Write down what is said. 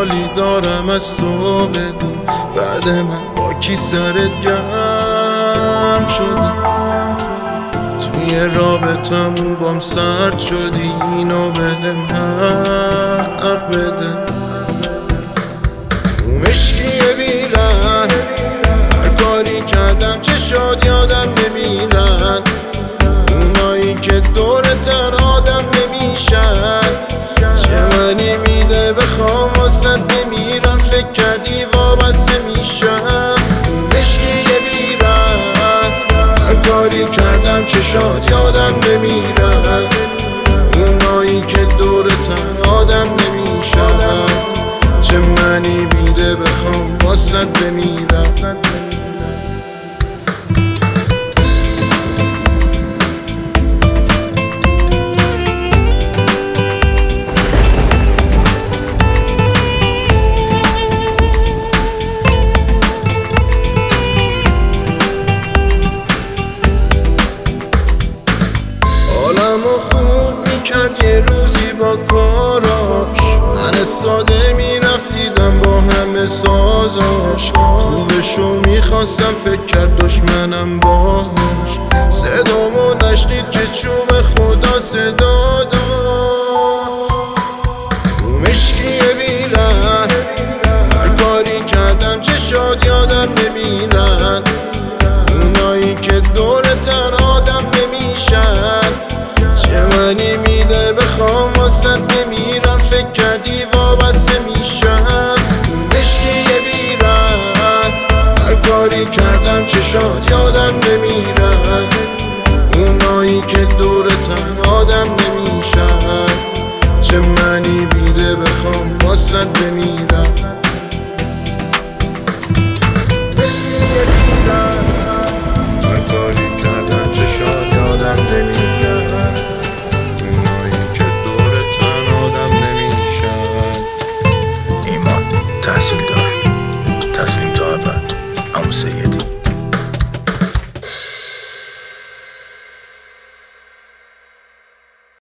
سوالی دارم از تو بگو، بعد من با کی سرت جمع شدی؟ توی رابطمون بام سرد شدی، اینو بهم حق بده. مشکیه بیرن، هر کاری کردم چشات یادم نمیرن، اونایی که دورتن آدم نمیشن. چه منی میده بخوام واسد نمیرم، فکر کردی وابسته میشم. مشکیه بیرن، هر کاری کردم چشات یادم نمیرن، اونایی که دورتن آدم نمیشن. چه منی میده بخوام واسد بمیرم. حالمو خوب میکرد یه روزی با کاراش، من ساده میرقصیدم با همه سازاش. خوبشو میخواستم فکر کرد دشمنم باهاش، صدامو نشنید که چوب خدا صدا داشت. مشکیه بیرن، هر کاری کردم چشات یادم نمیرن، اونایی که دورتن آدم نمیشن. چه منی میده بخوام واسد نمیرم، فکر کردی وابسته میشم. مشکیه بیرن، هر کاری کردم چشات یادم نمیرن، اونایی که دورتن آدم نمیشن. چه منی میده بخوام واسد بمیرم. هر کاری کردم چشات یادم نمیرن، اونایی که دورتن آدم نمیشن. ایمان تحصیل دارم.